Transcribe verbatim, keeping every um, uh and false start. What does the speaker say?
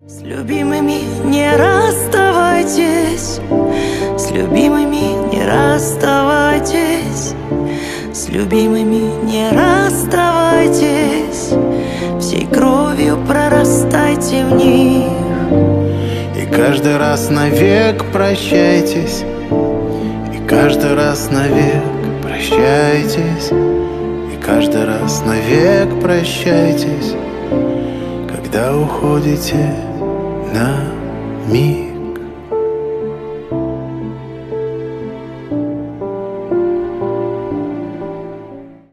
С любимыми не расставайтесь, с любимыми не расставайтесь, с любимыми не расставайтесь, всей кровью прорастайте в них. И каждый раз навек прощайтесь, и каждый раз навек прощайтесь, и каждый раз навек прощайтесь, когда уходите на миг.